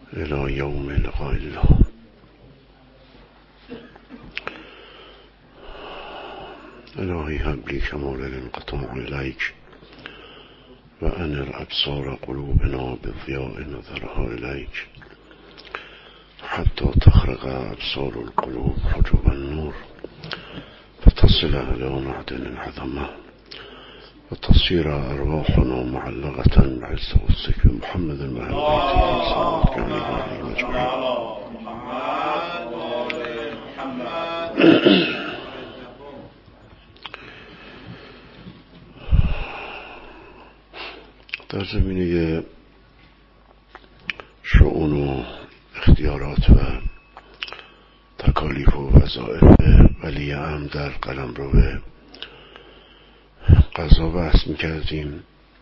إلى يوم لقاء الله. إلهي هب لي كمال الانقطاع إليك وأنر أبصار قلوبنا بضياء نظرها إليك حتى تخرج أبصار القلوب حجب النور فتصل إلى معدن العظمة وتصير أرواحنا معلقة بعز وصفك بمحمد المهدي صلى الله عليه وسلم. در زمینه شؤون و اختیارات و تکالیف و وظایف ولی امر در قلمرو قضا بحث میکردیم،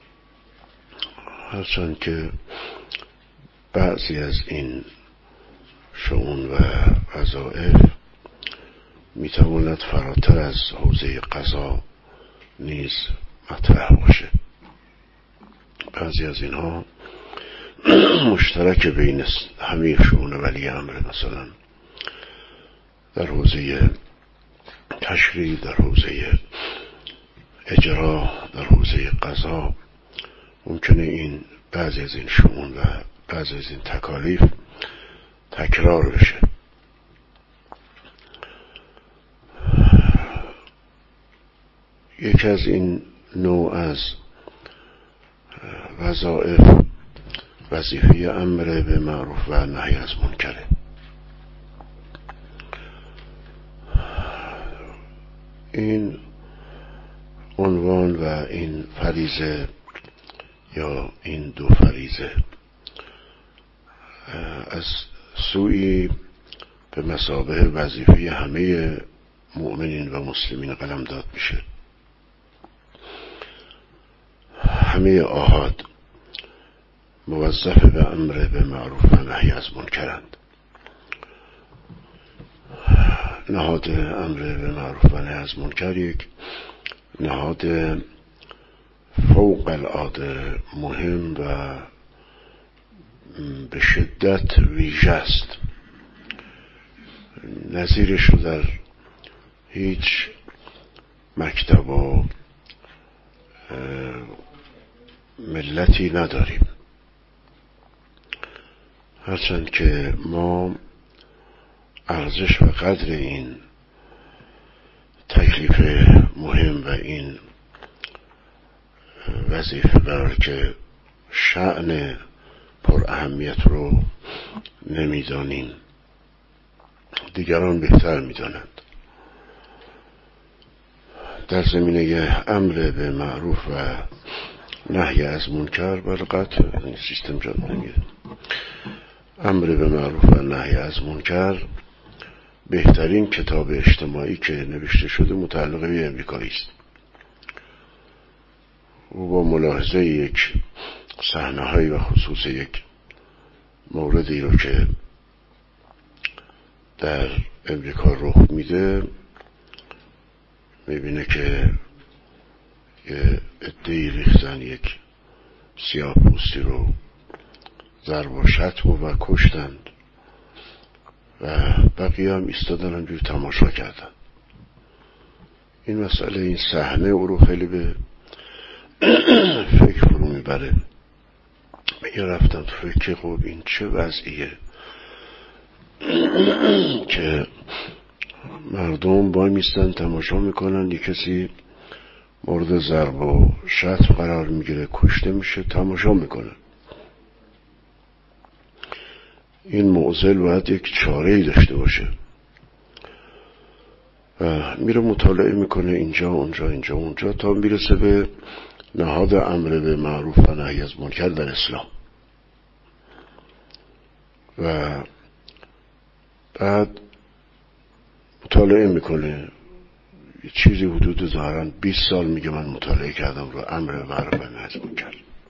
هرچند که بعضی از این شؤون و وظایف میتواند فراتر از حوزه قضا نیز مطرح باشه. بعضی از اینها مشترک بین همه شؤون ولی امر، مثلا در حوزه تشریع، در حوزه اجرا، در حوزه قضا ممکنه این بعضی از این شؤون و بعضی از این تکالیف تکرار بشه. یکی از این نوع از وظایف وظیفه امر به معروف و نهی از منکره. این عنوان و این فریضه یا این دو فریضه از سوی به مثابه وظیفه همه مؤمنین و مسلمین قلمداد میشه. همه آحاد موظف به امر به معروف و نهی از منکرند. نهاد امر به معروف و نهی از منکر یک نهاد فوق العاده مهم و به شدت ویژه است. نظیرش رو در هیچ مکتب و ملتی نداریم، هرچند که ما ارزش و قدر این تکلیف مهم و این وظیفه برای که شأن پر اهمیت رو نمیدانیم، دیگران بهتر میدانند. در زمینه امر به معروف و نهی از منکر بلقت این سیستم جان نمیده. امر به معروف و نهی از منکر بهترین کتاب اجتماعی که نوشته شده متعلق به امریکایی است. او با ملاحظه یک صحنه‌های و خصوص یک موردی رو که در امریکا رخ میده میبینه که یه عده‌ای ریختن یک سیاه‌پوستی رو ضرب و شتم و کشتند و بقیه هم ایستادن همجوری تماشا کردن. این مسئله، این صحنه او رو خیلی به فکر فرو میبره. میگه رفتم تو فکر خب این چه وضعیه که مردم با میستن تماشا میکنن، یک کسی مورد ضرب و شتم قرار میگیره، کشته میشه، تماشا میکنن. این معضل باید یک چاره‌ای داشته باشه و میره مطالعه میکنه اینجا اونجا اینجا اونجا تا میرسه به نهاد امر به معروف و نهی از منکر در اسلام و بعد مطالعه میکنه. یه چیزی حدود ظاهراً 20 سال میگه من مطالعه کردم رو امر به معروف و نهی از منکر.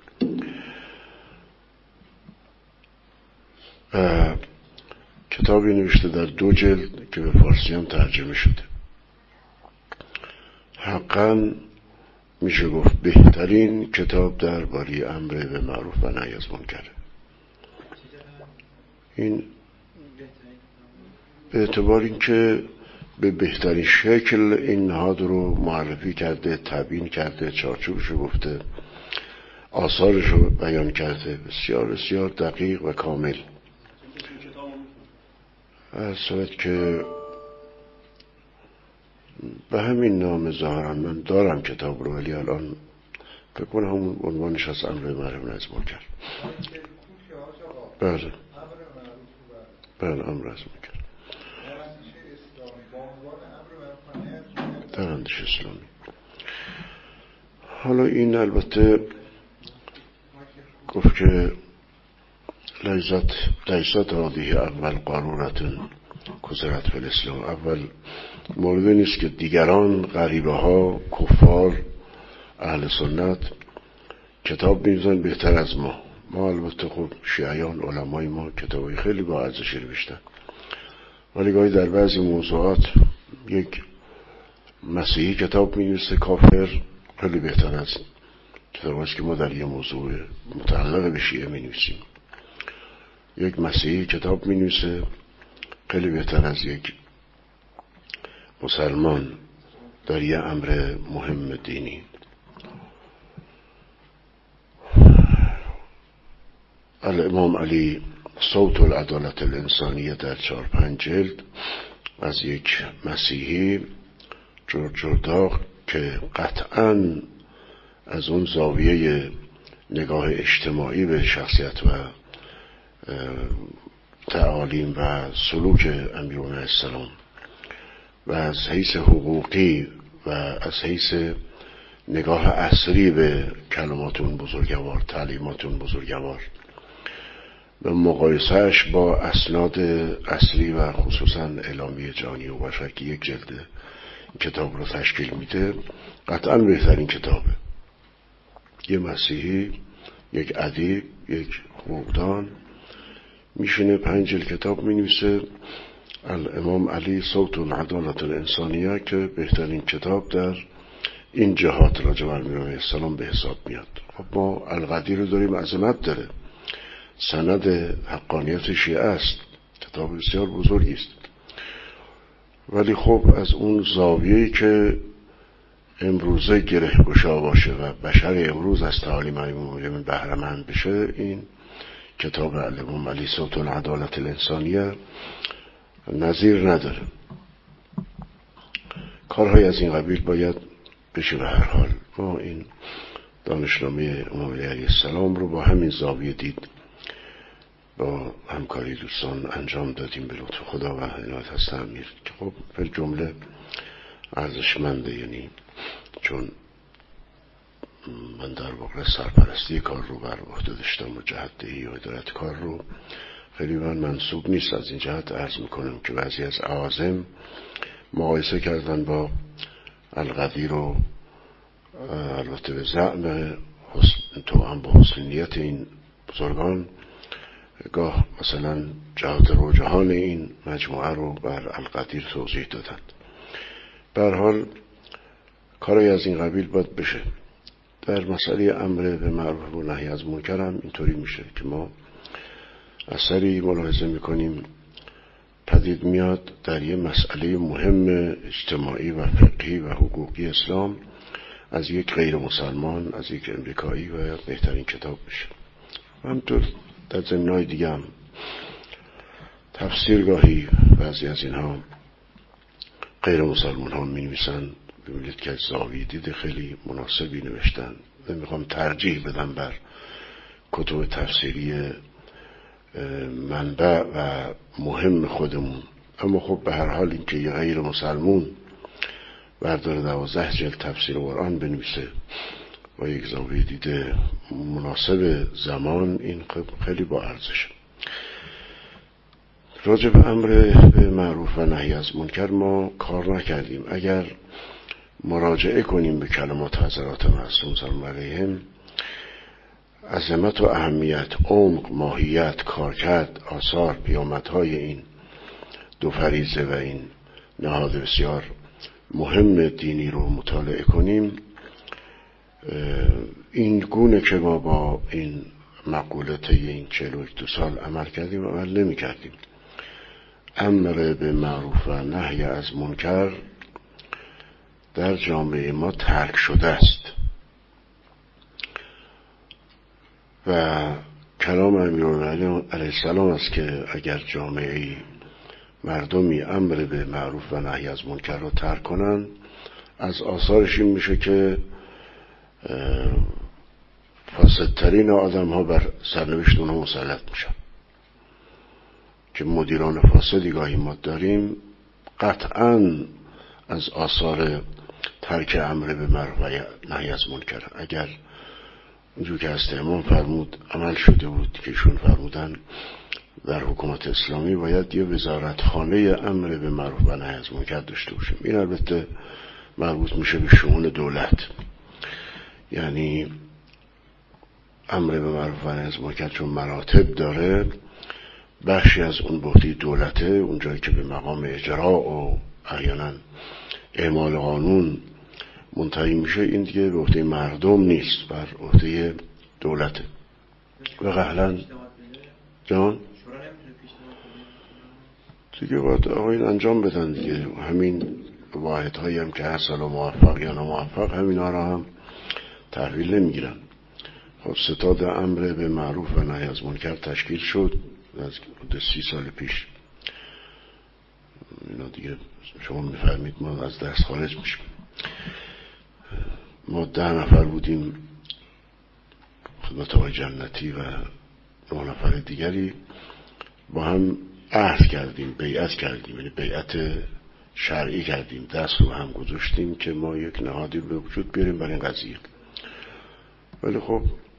کتابی نوشته در 2 جلد که به فارسی هم ترجمه شده. حقاً میشه گفت بهترین کتاب درباره امر به معروف و نهی از منکر. این به اعتبار اینکه به بهترین شکل این نهاد رو معرفی کرده، تبیین کرده، چارچوبش رو گفته، آثارش رو بیان کرده، بسیار بسیار دقیق و کامل. از صورت که به همین نام ظاهرا من دارم کتاب رو، ولی الان فکر کنم همون عنوانش از امر معروف نهی از منکر. بله امر از منکر در اندیشه اسلامی. حالا این البته گفت که لیست هذه اول قارورت کسرت فی الاسلام، اول مورد نیست که دیگران غریبه ها، کفار، اهل سنت کتاب می‌نویسن بهتر از ما. البته خب شیعیان، علمای ما کتابای خیلی با ارزشی نوشتن، ولی گاهی در بعضی موضوعات یک مسیحی کتاب می‌نویسه کافر خیلی بهتر از کتابی است که ما در یه موضوع متعلق به شیعه می‌نویسیم. یک مسیحی کتاب می‌نویسه خیلی بهتر از یک مسلمان در یه امر مهم دینی. الامام علی صوت العدالت الانسانیه در 4-5 جلد از یک مسیحی جرداغ که قطعاً از اون زاویه نگاه اجتماعی به شخصیت و تعالیم و سلوک امیرالمومنین السلام و از حیث حقوقی و از حیث نگاه عصری به کلماتون بزرگوار، تعلیماتون بزرگوار و مقایسهش با اسناد اصلی و خصوصا اعلامیه جهانی و بشر که یک جلد این کتاب رو تشکیل میده، قطعا بهترین کتابه. یه مسیحی، یک ادیب، یک حقوقدان میشینه 5 جلد کتاب مینویسه الامام علی صوت العدالت الانسانیه که بهترین کتاب در این جهات راجع بر امیرالمومنین السلام به حساب میاد. خب ما القدیر رو داریم، عظمت داره، سند حقانیت شیعه است، کتاب بسیار بزرگی است، ولی خب از اون زاویه‌ای که امروزه گره گشا باشه و بشر امروز از تعالیم امیرالمومنین بهره مند بشه، این کتاب الامام علی صوت العدالت الانسانیه نظیر نداره. کارهای از این قبیل باید بشه. به هر حال ما این دانشنامه امام علی علیه السلام رو با همین زاویه دید، با همکاری دوستان انجام دادیم به لطف خدا و عنایت هست امیر که خب به جمله ارزشمنده، یعنی چون من در واقع سرپرستی کار رو بر عهده داشتم و جهت‌دهی و ادارت کار رو خیلی من منسوب نیست. از این جهت عرض میکنم که بعضی از اعاظم مقایسه کردن با القدیر و البته به زعم توأم با حسن نیت این بزرگان گاه مثلا جهات رجحان این مجموعه رو بر القدیر توضیح دادند. به هر حال کاری از این قبیل باید بشه. در مسئله امر به معروف و نهی از منکر هم اینطوری میشه که ما اثری ملاحظه میکنیم پدید میاد در یه مسئله مهم اجتماعی و فقهی و حقوقی اسلام از یک غیر مسلمان، از یک امریکایی و بهترین کتاب میشه. همینطور در ضمن‌های دیگه هم تفسیرگاهی بعضی از اینها غیر مسلمان ها می نویسن، ببینید که از زاویه دید خیلی مناسبی نوشتن. نمیخوام ترجیح بدم بر کتب تفسیری منبع و مهم خودمون، اما خب به هر حال این که یه غیر مسلمون برداره 12 جلد تفسیر قرآن بنویسه و یک زاویه دید مناسب زمان، این خیلی با ارزشه. راجع به امر به معروف و نهی از منکر ما کار نکردیم. اگر مراجعه کنیم به کلمات حضرات معصوم سلام علیهم، عظمت و اهمیت، عمق، ماهیت، کارکرد، آثار، پیامدهای این دو فریضه و این نهاد بسیار مهم دینی رو مطالعه کنیم، این گونه که ما با این مقوله طی این 42 سال عمل کردیم و عمل نمی کردیم. امر به معروف و نهی از منکر در جامعه ما ترک شده است و کلام امیرالمومنین علیه السلام است که اگر جامعه مردمی امر به معروف و نهی از منکر رو ترک کنن، از آثارش این میشه که فاسدترین آدم ها بر سرنوشت اونها مسلط میشن. که مدیران فاسدی گاهی ما داریم، قطعاً از آثار ترک امر به معروف و نهی از منکر. اگر اونجور که حضرت امام فرمود عمل شده بود که ایشون فرمودن در حکومت اسلامی باید یه وزارتخانه امر به معروف و نهی از منکر داشته باشیم. این البته مربوط میشه به شؤون دولت، یعنی امر به معروف و نهی از منکر چون مراتب داره، بخشی از اون به عهده دولته، اونجایی که به مقام اجرا و احیانا اعمال قانون منتهی میشه، این دیگه به عهده مردم نیست، بر عهده دولته. و قهلا جان دیگه باید آقایون انجام بدن دیگه. همین واحدهایی هم که هست، حالا موفق یا ناموفق، همین ها را هم تحویل نمیگیرن. خب ستاد امر به معروف و نهی از منکر تشکیل شد از 30 سال پیش. اینا دیگه شما میفرمید ما از دست خارج میشیم. ما 10 نفر بودیم خدمت آقای جنتی و 9 نفر دیگری با هم عهد کردیم، بیعت کردیم، یعنی بیعت شرعی کردیم، دست رو هم گذاشتیم که ما یک نهادی به وجود بیاریم برای این قضیه. ولی خب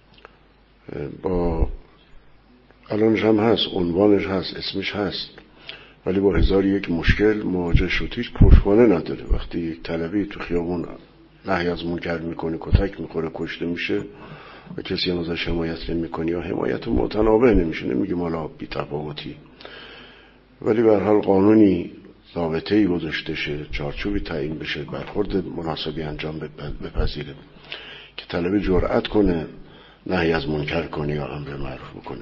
با الانش هم هست، عنوانش هست، اسمش هست، ولی با 1001 مشکل مواجه شد. هیچ پشتوانه نداره. وقتی یک طلبی تو خیابون نهی از منکر میکنه، کتک میخوره، کشته میشه و کسی هم ازش حمایت نمیکنه یا حمایت متنابه نمیشه، نمیگه مالا بی تفاوتی، ولی به هر حال قانونی ضابطه‌ای گذاشته شه، چارچوبی تعیین بشه، برخورد مناسبی انجام بپذیره که طلبه جرأت کنه نهی از منکر کنه یا امر معروف بکنه.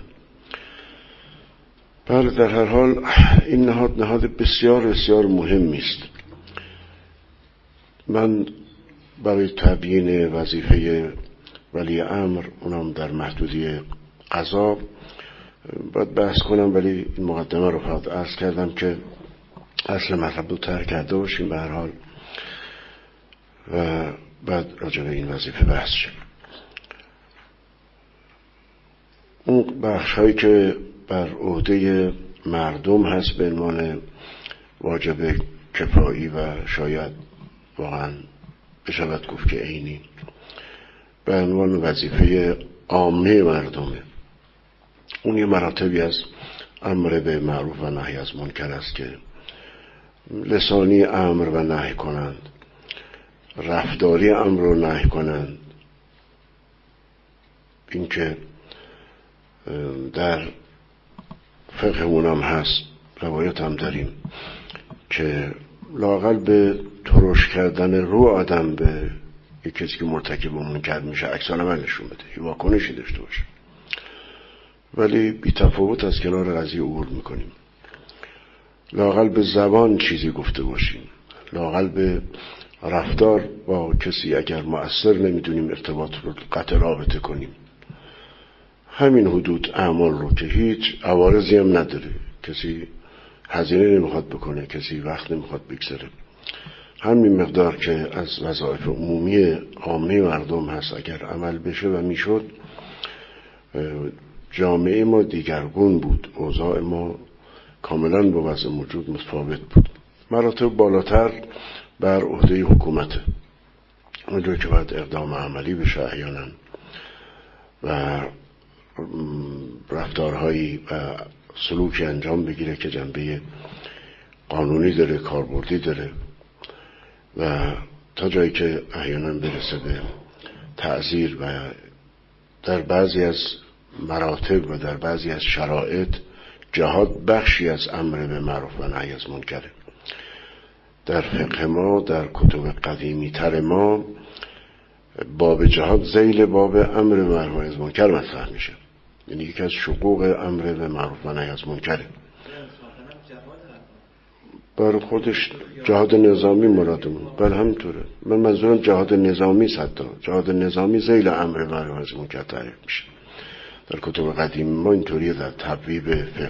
بله، در هر حال این نهاد بسیار بسیار مهمی است. من برای تبیین وظیفه ولی امر، اونم در محدودی قضا، باید بحث کنم، ولی این مقدمه رو فقط عرض کردم که اصل مطلب رو ترک کرده باشیم به هر حال و بعد راجع به این وظیفه بحث شد. اون بخش هایی که بر عهده مردم هست به عنوان واجب کفایی و شاید واقعا بشود گفت که عینی، به عنوان وظیفه عامه مردمه. اون یه مراتبی از امر به معروف و نهی از منکر است که لسانی امر و نهی کنند، رفتاری امر و نهی کنند. این که در فقهمون هم هست، روایت هم داریم که لااقل به ترش کردن رو آدم به یک کسی که مرتکب منکر میشه عکس العمل نشون بده، یه واکنشی داشته باشه، ولی بی تفاوت از کنار قضیه عبور میکنیم. لااقل به زبان چیزی گفته باشیم، لااقل به رفتار با کسی اگر مؤثر نمیدونیم ارتباط رو قطع رابطه کنیم. همین حدود اعمال رو که هیچ عوارضی هم نداره، کسی هزینه نمیخواد بکنه، کسی وقت نمیخواد بگذره، همین مقدار که از وظایف عمومی عامه مردم هست اگر عمل بشه و میشد، جامعه ما دیگرگون بود، اوضاع ما کاملا با وضع موجود متفاوت بود. مراتب بالاتر بر عهده حکومته، اونجا که باید اقدام عملی بشه احیانا و رفتارهایی و سلوکی انجام بگیره که جنبه قانونی داره، کاربردی داره و تا جایی که احیانا برسه به تعزیر و در بعضی از مراتب و در بعضی از شرایط جهاد بخشی از امر به معروف و نهی از منکره. در فقه ما، در کتب قدیمی تر ما، باب جهاد ذیل باب امر به معروف و نهی از منکر مطرح میشه. یعنی یکی از شقوق امر به معروف و نهی از منکره. برای خودش جهاد نظامی مرادمون، بله همینطوره. من منظورم جهاد نظامی صدا. جهاد نظامی ذیل امر به معروف از منکر تعریف میشه در کتب قدیم ما، اینطوریه در تبویب فقه.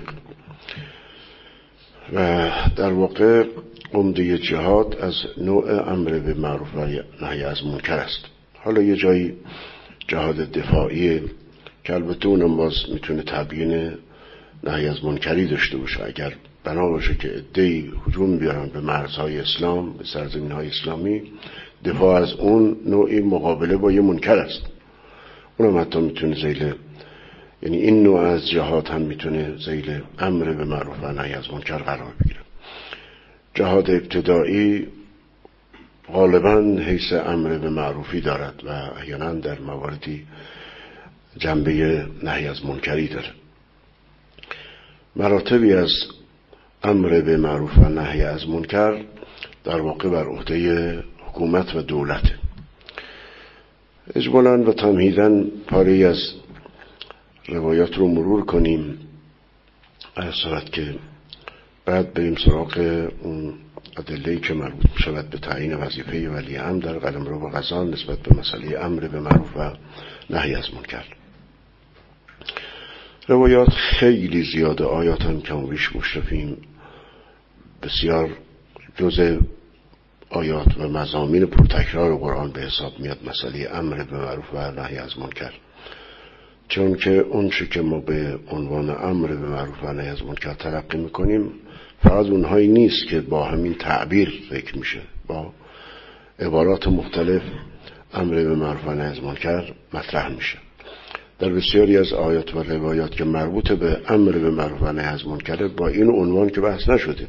و در واقع عمده جهاد از نوع امر به معروف و نهی از منکر است. حالا یه جایی جهاد دفاعی که البته اونم باز میتونه تبیین نهی از منکری داشته باشه، اگر بنا باشه که عده‌ای هجوم بیارن به مرزهای اسلام، به سرزمین‌های اسلامی، دفاع از اون نوعی مقابله با یه منکر است. اونم حتی میتونه ذیل، یعنی این نوع از جهاد هم میتونه ذیل امر به معروف و نهی از منکر قرار بگیره. جهاد ابتدایی غالباً حیث امر به معروفی دارد و احیانا در مواردی جنبه نهی از منکری داره. مراتبی از امر به معروف و نهی از منکر در واقع بر عهده حکومت و دولت. اجمالاً و تمهیداً پاره‌ای از روایات رو مرور کنیم از صورت که بعد بریم سراغ اون ادله‌ای که مربوط می‌شود به تعیین وظیفه ولی امر در قلمرو و غزان نسبت به مسئله امر به معروف و نهی از منکر. روایات خیلی زیاده، آیات هم کم و بیش مشرفیم، بسیار جزء آیات و مضامین پرتکرار قرآن به حساب میاد مسئله امر به معروف و نهی از منکر، چون که اون چی که ما به عنوان امر به معروف و نهی از منکر تلقی میکنیم فقط اونهایی نیست که با همین تعبیر ذکر میشه، با عبارات مختلف امر به معروف و نهی از منکر مطرح میشه. در بسیاری از آیات و روایات که مربوط به امر به معروف و نهی از منکر با این عنوان که بحث نشده،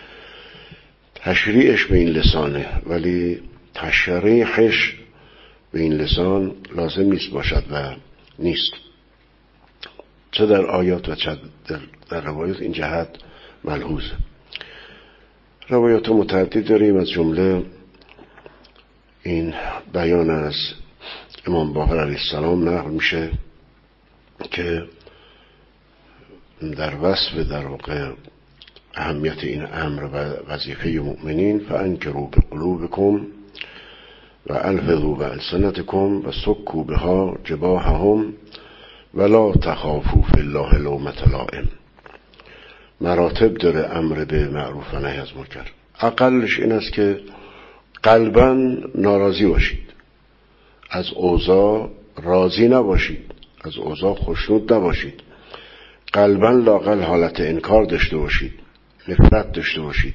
تشریعش به این لسانه، ولی تشریحش به این لسان لازم نیست باشد و نیست، چه در آیات و چه در روایات. این جهت ملحوظه. روایات متعدد داریم، از جمله این بیان از امام باقر علیه السلام نقل میشه که در وصف در واقع اهمیت این امر و وظیفه مؤمنین فانکروا بقلوبکم و الفظوا بألسنتکم و سکوا بها جباههم ولا تخافوا فی الله لومة لائم. مراتب داره امر به معروف و نهی از منکر. اقلش این است که قلباً ناراضی باشید، از اوضاع راضی نباشید، از اوضاع خوشنود نباشید، قلباً لااقل حالت انکار داشته باشید، نفرت داشته باشید.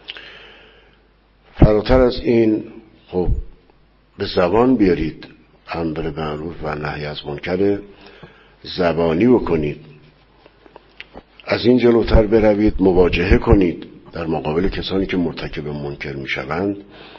فراتر از این خب به زبان بیارید امر به معروف و نهی از منکر، زبانی بکنید. از این جلوتر بروید مواجهه کنید در مقابل کسانی که مرتکب منکر میشوند،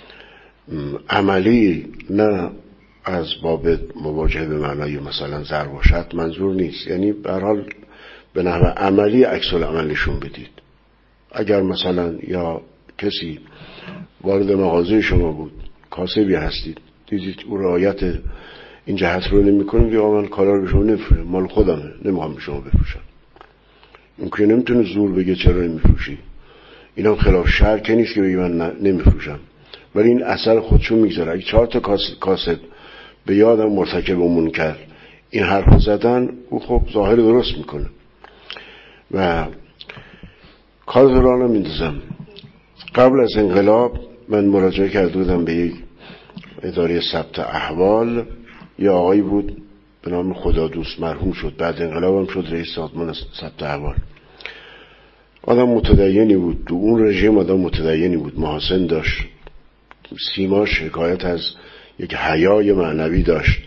عملی، نه از باب مواجهه به معنای مثلا ضرب و شتم منظور نیست، یعنی به هر حال به نحو عملی عکس العملشون بدید. اگر مثلا یا کسی وارد مغازه شما بود، کاسبی هستید، دیدید او رعایت این جهت رو نمی‌کنه، یا من کالا رو به شما نمی‌فروشم، مال خودمه، نمی‌خوام به شما بفروشم. اون که نمیتونه زور بگه چرا نمی‌فروشی. اینا خلاف شرع که نیست که بگه من نمی‌فروشم، ولی این اثر خودشون میگذاره. اگه 4 تا کاسب به یادم مرتکب منکر این حرفو زدن، او خب ظاهر درست میکنه. و کار رو نمی‌اندازم. قبل از انقلاب من مراجعه کرده بودم به یک اداره ثبت احوال، یا آقایی بود به نام خدادوست، مرحوم شد، بعد انقلاب هم شد رئیس سازمان ثبت احوال. آدم متدینی بود، تو اون رژیم آدم متدینی بود، محاسن داشت، سیماش حکایت از یک حیای معنوی داشت.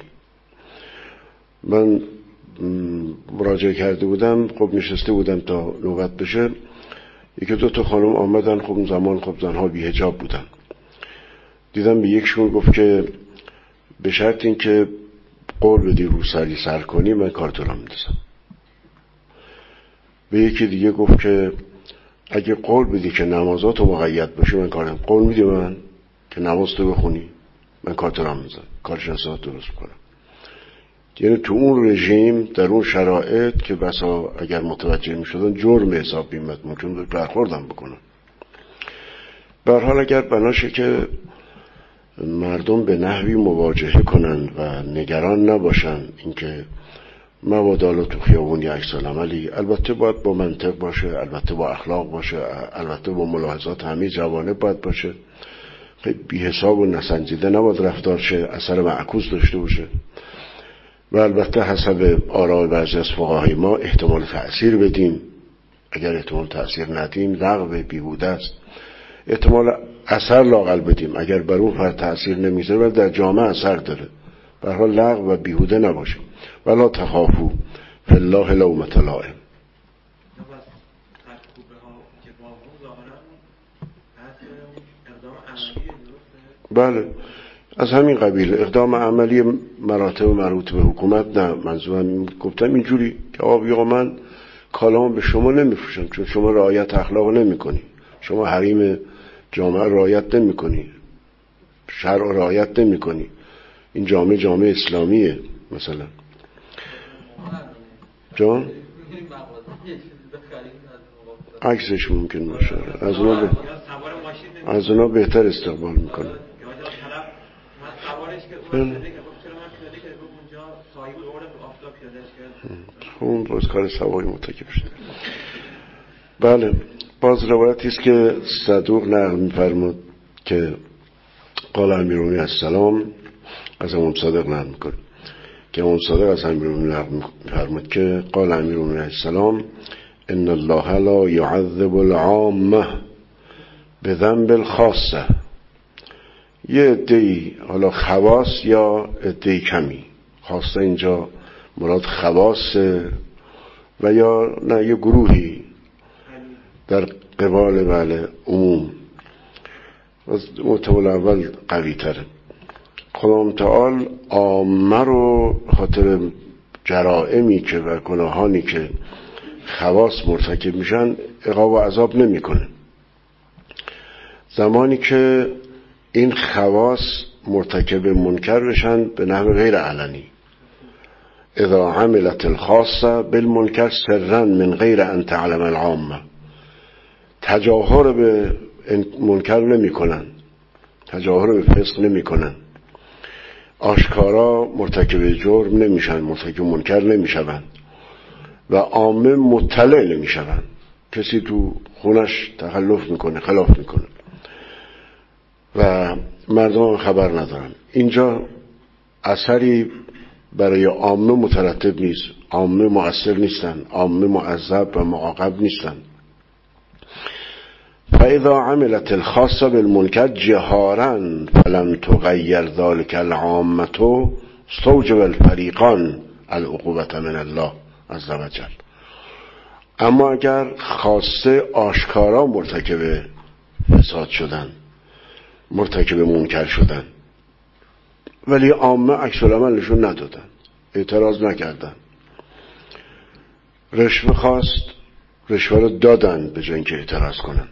من مراجعه کرده بودم، خب نشسته بودم تا نوبت بشه، 1-2 تا خانم آمدن. خب اون زمان خب زنها بی حجاب بودن. دیدم به یکشون گفت که به شرط این که قول بدی رو سری سر کنی من کارتو را میندازم. به یکی دیگه گفت که اگه قول بدی که نمازاتو مقید باشه من کارم. قول میدی من که نمازتو بخونی من کارتو را میندازم، کارشناسات درست کنم. یعنی تو اون رژیم در اون شرایط که بسا اگر متوجه می شدن جرم حساب می‌آمد، ممکن بود برخوردم بکنن. به هر حال اگر بناشه که مردم به نحوی مواجهه کنن و نگران نباشن اینکه مبادا تو خیابون یک عکس العملی، البته باید با منطق باشه، البته با اخلاق باشه، البته با ملاحظات همه جوانب باید باشه، بی حساب و نسنجیده نباید رفتار شه، اثر معکوس داشته باشه و البته حسب آراء بعضی از فقهای ما احتمال تأثیر بدیم. اگر احتمال تأثیر ندیم لغو بیهوده است. احتمال اثر لااقل بدیم، اگر بر اون فرد تأثیر نمیذاره ولی در جامعه اثر داره، به هر حال لغو و بیهوده نباشه. ولا تخافوا فی الله لومة لائم. بله از همین قبیل اقدام عملی مراتب مربوط به حکومت. نه منظورم گفتم اینجوری که آقا من کالامو به شما نمیفروشم چون شما رعایت اخلاق نمی‌کنی، شما حریم جامعه رعایت نمی‌کنی، شرع رعایت نمی‌کنی، این جامعه اسلامیه مثلا. جان عکسش ممکن باشه، از اونا بهتر استقبال میکنه. اون باز کار سواری مرتکب شده. بله باز روایتی است که صدوق نقل می‌فرمود که قال امیرالمومنین السلام، از امام صادق نقل می‌کنه که امام صادق از امیرالمومنین نقل می‌فرمود که قال امیرالمومنین السلام ان الله لا يعذب العامه بذنب الخاصه. یه عده‌ای، حالا خواص یا عده‌ای کمی، خاصه اینجا مراد خواصه و یا نه یه گروهی در قبال بله عموم. محتمل اول قوی تره. خداوند تعالی عامه رو خاطر جرائمی که و گناهانی که خواص مرتکب میشن عقاب و عذاب نمیکنه. زمانی که این خواص مرتکب منکر بشن به نحو غیر علنی، اذا عملت الخاصه بالمنکر سرا من غیر ان تعلم العامه، تجاهر به منکر نمی کنن، تجاهر به فسق نمی کنن، آشکارا مرتکب جرم نمیشن، مرتکب منکر نمیشون و عامه مطلع نمیشون. کسی تو خونش تخلف میکنه، خلاف میکنه و مردم خبر ندارن. اینجا اثری برای عامه مترتب نیست، عامه مؤثر نیستن، عامه معذب و معاقب نیستن. فاذا عملت الخاصه بالمنکر جهارا فلم تغیر ذلك العامه استوجب الفریقان العقوبه من الله عز وجل. اما اگر خاصه آشکارا مرتکب فساد شدن، مرتکب منکر شدن ولی عامه عکس العملشون ندادن، اعتراض نکردن، رشوه خواست رشوه رو دادن به جای اینکه اعتراض کنند،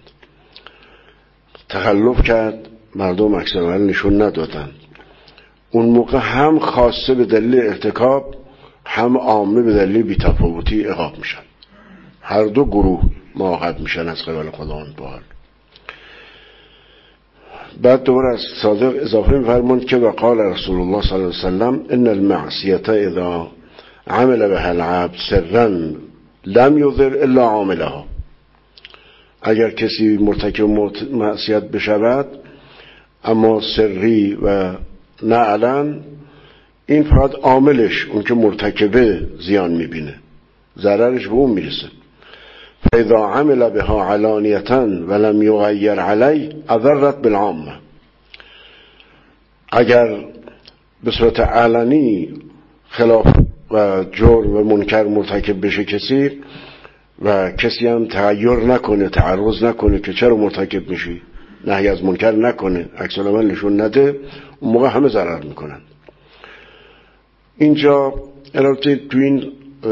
تخلف کرد مردم عکس العمل نشون ندادن، اون موقع هم خاصه به دلیل ارتکاب هم عامه به دلیل بی‌تفاوتی عقاب میشن. هر دو گروه معاقب میشن از قبل خداوند تعالی. بعد دوباره از صادق اضافه می‌فرماند که وقال رسول الله صلی الله علیه وسلم ان المعصیه اذا عمل بها العبد سرا لم یضر الا عاملها. اگر کسی مرتکب معصیت بشود اما سری و نه علن، این فقط عاملش، اون که مرتکبه، زیان میبینه، ضررش به اون میرسه. فاذا عمل بها علانیه ولم یغیر علی اضرت بالعامه. اگر به صورت علنی خلاف و جرم و منکر مرتکب بشه کسی و کسی هم تغییر نکنه، تعرض نکنه که چرا مرتکب میشی، نهی از منکر نکنه، عکس العمل نشون نده، اون موقع همه ضرر میکنن. اینجا البته تو این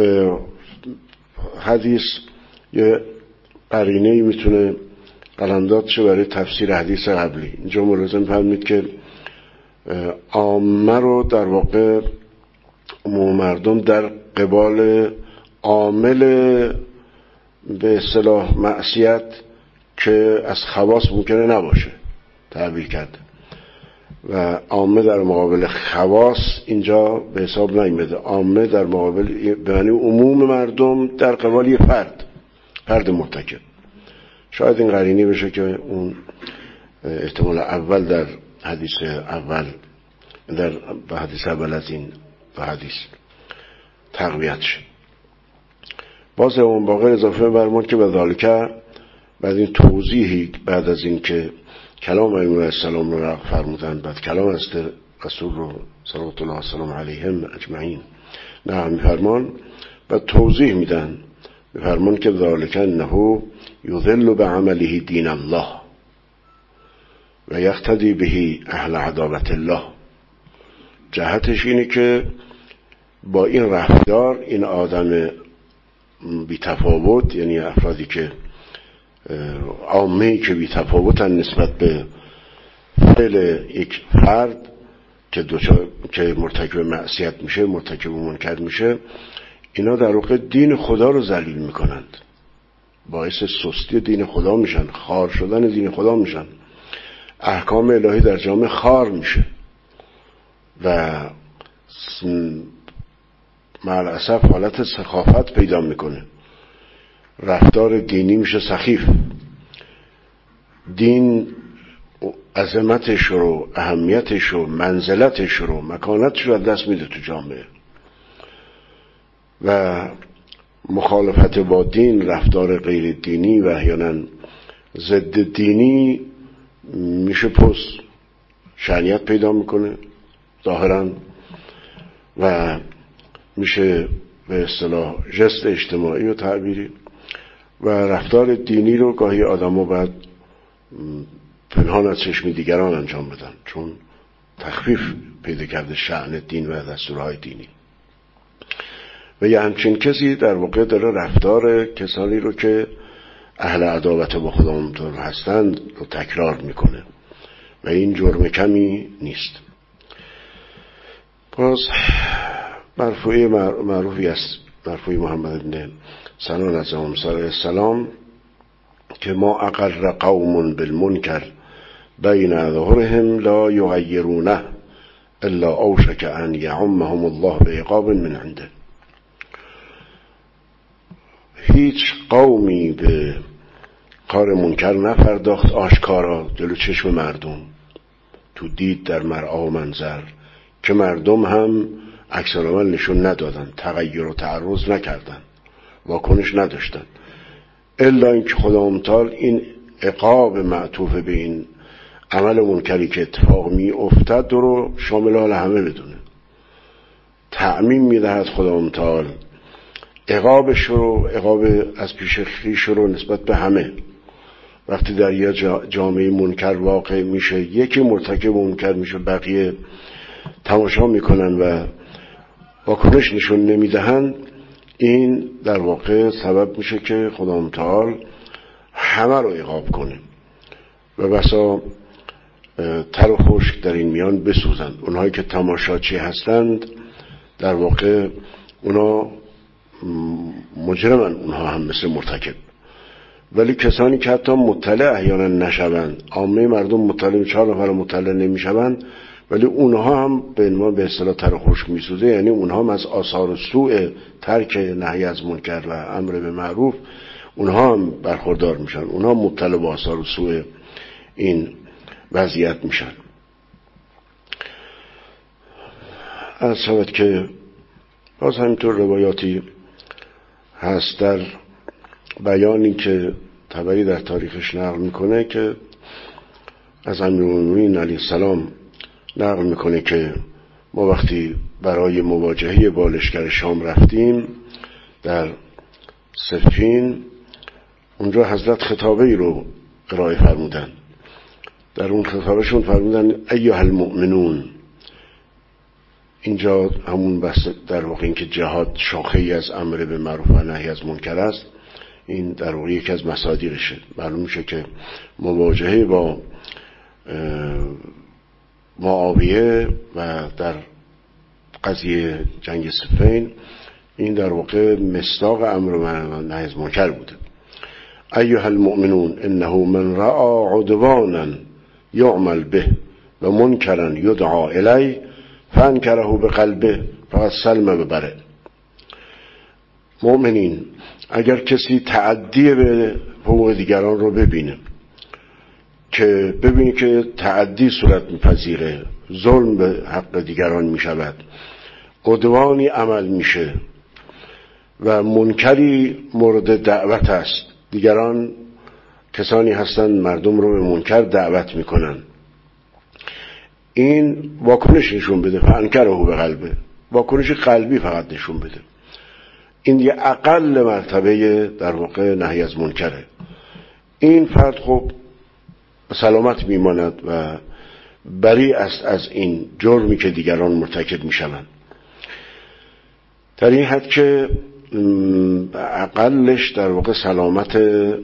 حدیث یه قرینه‌ای میتونه قلمداد شه برای تفسیر حدیث قبلی. اینجا ملاحظه می‌فرمایید که عامه رو در واقع عموم مردم در قبال عامل به اصطلاح معصیت که از خواص ممکنه نباشه تعبیر کرده و عامه در مقابل خواص اینجا به حساب نیامده. عامه در مقابل به معنی عموم مردم در قبال یه فرد مرتکب. شاید این قرینه بشه که اون احتمال اول در حدیث اول در حدیث اول از این دو حدیث تقویت شه. باز اون باقی اضافه برمان که بذالکه بعد این توضیحی بعد از این که کلام ائمه علیه السلام رو فرمودند، بعد کلام از رسول رو صلوات الله وسلام علیهم اجمعین نقل می‌فرمان، بعد توضیح میدن می‌فرمان که ذالک انه یذل بعمله دین الله و یقتدی به اهل عداوت الله. جهتش اینه که با این رفتار این آدم بی تفاوت، یعنی افرادی که عامه‌ای که بی تفاوتن نسبت به فعل یک فرد که مرتکب معصیت میشه، مرتکب منکر میشه، اینا در واقع دین خدا رو ذلیل میکنند، باعث سستی دین خدا میشن، خوار شدن دین خدا میشن، احکام الهی در جامعه خوار میشه و مع الاسف حالت سخافت پیدا میکنه، رفتار دینی میشه سخیف، دین عظمتش رو، اهمیتش رو، منزلتش رو، مکانتش رو از دست میده تو جامعه و مخالفت با دین، رفتار غیر دینی و احیانا ضد دینی میشه پست شأنیت پیدا میکنه ظاهرا و میشه به اصطلاح ژست اجتماعی و تعبیری و رفتار دینی رو گاهی آدم‌ها باید پنهان از چشم دیگران انجام بدن، چون تخفیف پیدا کرده شأن دین و دستورهای دینی و یه همچین کسی در واقع داره رفتار کسانی رو که اهل عداوت با خداوند هستند رو تکرار میکنه و این جرم کمی نیست. باز مرفوعی معروفی است، مرفوعی محمد بن سنان از امام صلی الله علیه السلام که ما اقر قوم بالمنکر بین اظهرهم لا یغیرونه الا اوشک ان یعمهم الله بعقاب من عنده. هیچ قومی به کار منکر نپرداخت آشکارا جلو چشم مردم، تو دید در مرعا و منظر، که مردم هم عکس العمل نشون ندادن، تغییر و تعرض نکردن، واکنش نداشتن، الا اینکه خدا متعال این عقاب معطوف به این عمل منکری که اتفاق می افتد رو شامل حال همه بدونه، تعمیم میدهد خدا متعال عقابش رو، عقاب از پیش خویش رو نسبت به همه. وقتی در یه جامعه منکر واقع میشه، یکی مرتکب منکر میشه، بقیه تماشا میکنن و واکنش نشون نمیدهن، این در واقع سبب میشه که خدا متعال همه رو عقاب کنه و بسا تر و خشک در این میان بسوزند. اونهایی که تماشاچی هستند در واقع اونا مجرمن، اونها هم مثل مرتکب، ولی کسانی که حتی مطلع احیانا نشوند، عامه مردم مطلع، 4 نفر مطلع نمیشوند، ولی اونها هم به عنوان به اصطلاح تر و خشک میسوزه، یعنی اونها هم از آثار سوء ترک نهی از منکر و امر به معروف اونها هم برخوردار میشن، اونها مبتلا به آثار سوء این وضعیت میشن. از شود که باز همینطور روایاتی هست در بیانی که طبری در تاریخش نقل میکنه که از امیرالمومنین علیه السلام نقل میکنه که ما وقتی برای مواجهه با لشکر شام رفتیم در صفین، اونجا حضرت خطابه‌ای رو ارائه فرمودن. در اون خطابشون فرمودن ایها المؤمنون. اینجا همون بحث در واقع این که جهاد شاخه‌ای از امر به معروف و نهی از منکر است، این در واقع یکی از مصادیقشه. معلوم میشه که مواجهه با معاویه و در قضیه جنگ صفین این در واقع مصداق امر و نهی از منکر بوده. ایها المؤمنون انه من رأى عدوانا یعمل به و منکرا یدعا الیه فانکره بقلبه فقط سلم ببره. مؤمنین، اگر کسی تعدی به حقوق دیگران رو ببینه که تعدی صورت میپذیره، ظلم به حق دیگران میشود، عدوانی عمل میشه و منکری مورد دعوت است، دیگران کسانی هستند مردم رو به منکر دعوت میکنن، این واکنش نشون بده، فانکره به قلبه، واکنش قلبی فقط نشون بده. این یه اقل مرتبه در واقع نهی از منکره. این فرد خب سلامت میماند و بری است از این جرمی که دیگران مرتکب میشوند. در این حد که اقلش در واقع سلامت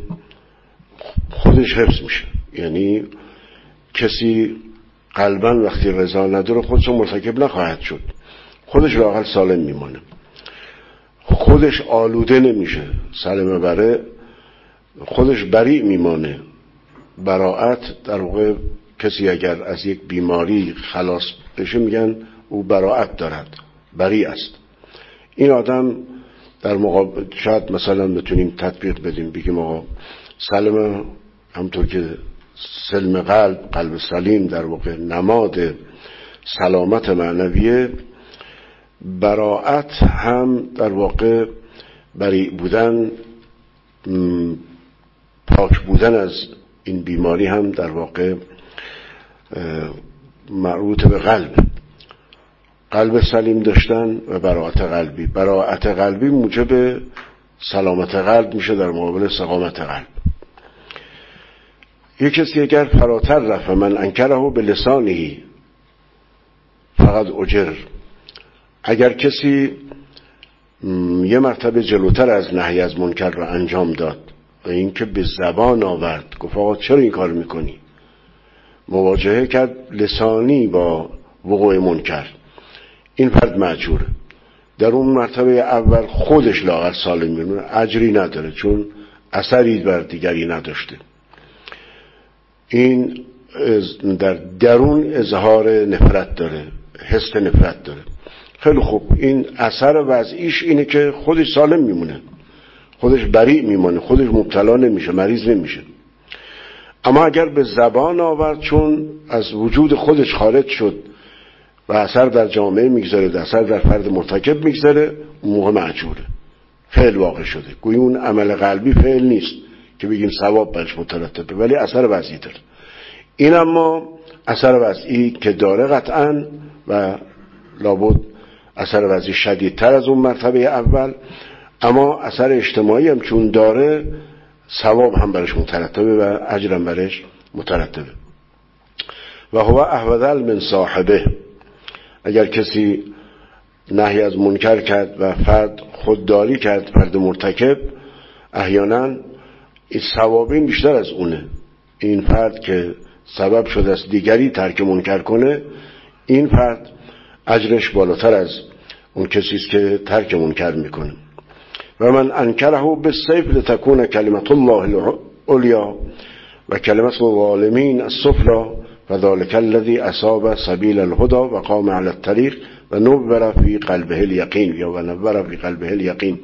خودش حفظ میشه. یعنی کسی قلباً وقتی رضا نداره خودش مرتکب نخواهد شد، خودش لااقل سالم میمانه، خودش آلوده نمیشه، سلم بره، خودش بری میمانه. براءت در واقع کسی اگر از یک بیماری خلاص بشه میگن او براءت دارد، بری است. این آدم در مقابل شاید مثلا بتونیم تطبیق بدیم، بگیم آقا سلم، همطور که سلم قلب سلیم در واقع نماد سلامت معنویه، براءت هم در واقع بری بودن، پاک بودن از این بیماری هم در واقع مربوط به قلب سلیم داشتن و براءت قلبی موجب سلامت قلب میشه در مقابل سقامت قلب. یک کسی اگر فراتر رفت من انکره به لسانه فقط اجر، اگر کسی یه مرتبه جلوتر از نهی از منکر را انجام داد و این که به زبان آورد، گفت آقا چرا این کار میکنی، مواجهه کرد لسانی با وقوع منکر، این فرد مأجوره. در اون مرتبه اول خودش لااقل سالم میمونه، اجری نداره چون اثری بر دیگری نداشته. این در درون اظهار نفرت داره، حس نفرت داره. خیلی خوب، این اثر وضعیش اینه که خودش سالم میمونه، خودش بری میمونه، خودش مبتلا نمیشه، مریض نمیشه. اما اگر به زبان آورد، چون از وجود خودش خارج شد و اثر در جامعه میگذاره، اثر در فرد مرتکب میگذاره، اون موقع مأجوره، فعل واقع شده. گویی اون عمل قلبی فعل نیست که بگیم ثواب برش مترتبه، ولی اثر وضعی داره. این اما اثر وضعی که داره قطعاً و لابد اثر وضعی شدیدتر از اون مرتبه اول، اما اثر اجتماعی هم چون داره، ثواب هم برش مترتبه و اجر هم برش مترتبه. و هو احوذل من صاحبه، اگر کسی نهی از منکر کرد و فرد خودداری کرد، فرد مرتکب، احیانا این ثوابین بیشتر از اونه. این فرد که سبب شده است دیگری ترک منکر کنه، این فرد اجرش بالاتر از اون کسی است که ترک منکر میکنه. و من انکره بالسیف لتکون کلمت الله العلیا و کلمت الظالمین السفلی فذلک الذی اصاب سبیل الهدى و قام علی الطریق و نور فی قلبه الیقین، یا و نور فی قلبه الیقین.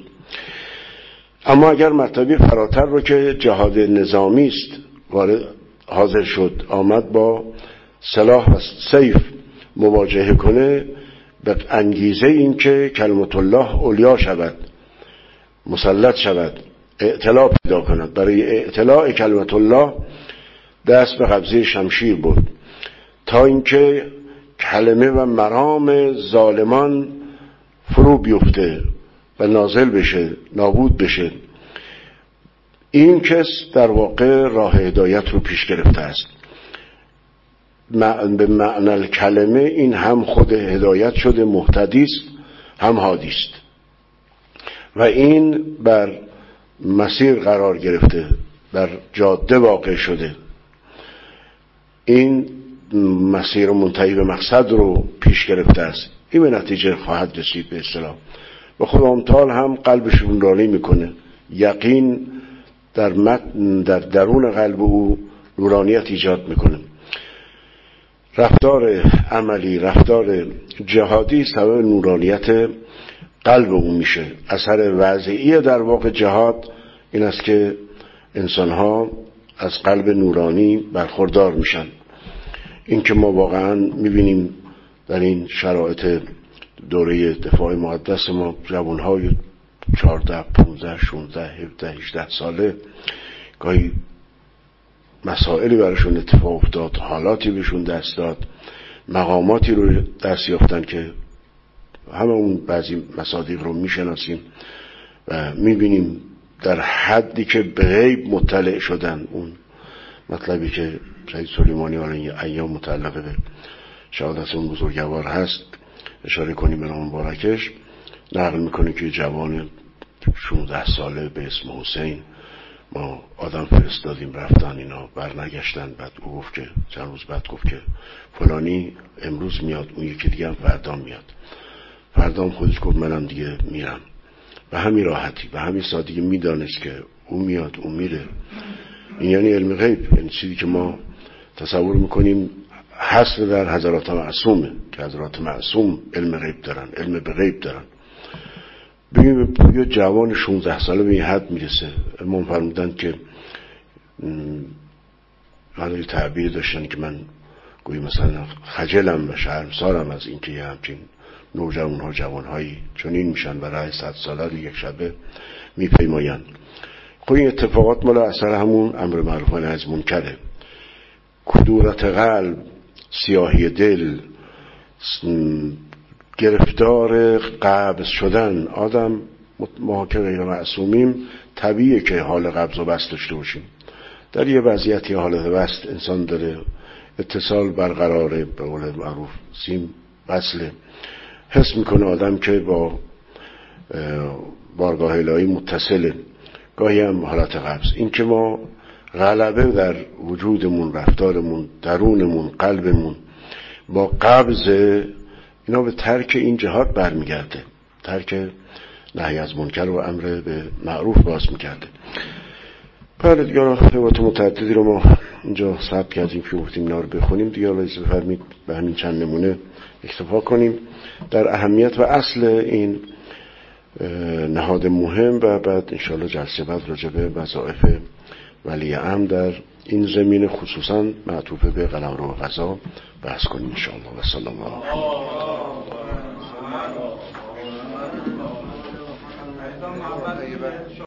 اما اگر مرتبه فراتر رو که جهاد نظامی است وارد حاضر شد، آمد با سلاح و سیف مواجهه کنه، به انگیزه این که کلمت الله علیا شود، مسلط شود، اعتلاع پیدا کند، برای اعتلاع کلمت الله دست به قبضه شمشیر بود تا اینکه کلمه و مرام ظالمان فرو بیفته و نازل بشه، نابود بشه. این کس در واقع راه هدایت رو پیش گرفته است. به معنی کلمه این هم خود هدایت شده، مهتدی است، هم هادی است و این بر مسیر قرار گرفته، در جاده واقع شده، این مسیر منتهی به مقصد رو پیش گرفته است. این به نتیجه خواهد رسید. به اصطلاح و خود امثال هم قلبش نورانی میکنه، یقین در درون قلب او نورانیت ایجاد میکنه. رفتار عملی، رفتار جهادی سبب نورانیت قلب او میشه. اثر وضعی در واقع جهاد این است که انسانها از قلب نورانی برخوردار میشن. این که ما واقعا میبینیم در این شرایط دوره دفاع مقدس ما جوانهای 14 15 16 17 18 ساله گاهی مسائلی براشون اتفاق افتاد، حالاتی بهشون دست داد، مقاماتی رو دست یافتن که همه اون بعضی مصادیق رو میشناسیم و میبینیم در حدی که به غیب مطلع شدن. اون مطلبی که شهید سلیمانی ایام متعلق به شهادت اون بزرگوار هست اشاره کنیم به نام مبارکش، نقل میکنه که جوان 16 ساله به اسم حسین ما آدم فرستادیم رفتن، اینا برنگشتن. بعد او گفت که چند روز بعد گفت که فلانی امروز میاد، اون یکی دیگه هم فردا میاد. فردا هم خودش گفت منم دیگه میرم. به همین راحتی، به همین سادگی میدانست که او میاد، او میره. این یعنی علم غیب، یعنی چیزی که ما تصور میکنیم حصر در حضرات معصومه که حضرات معصوم علم غیب دارن، علم به غیب دارن. ببینیم یه جوان 16 ساله به این حد میرسه. امام فرمودن که من تعبیر داشتن که من گویی مثلا خجلم و شرمسارم از اینکه یه همچین نوجوانها جوانهایی چنین میشن و راه 100 ساله رو یک شبه میپیماین. خب این اتفاقات مال اثر همون امر معروف و نهی از منکره. کدورت قلب، سیاهی دل، گرفتار قبض شدن. آدم ما که غیر معصومیم طبیعیه که حال قبض و بسط داشته باشیم. در یه وضعیتی حالت بسط انسان داره، اتصال برقراره، به قول معروف سیم وصله، حس میکنه آدم که با بارگاه الهی متصله. گاهی هم حالت قبض. این که ما غلبه در وجودمون، رفتارمون، درونمون، قلبمون با قبض، اینا به ترک این جهاد برمیگرده، ترک نهی از منکر و امر به معروف باز میگرده. بله دیگه روایات متعددی رو ما اینجا ثبت کردیم که گفتیم اینا رو بخونیم دیگه. حالا اجازه فرمایید به همین چند نمونه اکتفا کنیم در اهمیت و اصل این نهاد مهم و بعد انشاءالله جلسه بعد راجع به وظایف ولی امر در این زمینه خصوصا معطوف به قلمرو و قضا بحث کنیم انشاءالله. و صلی الله علیه و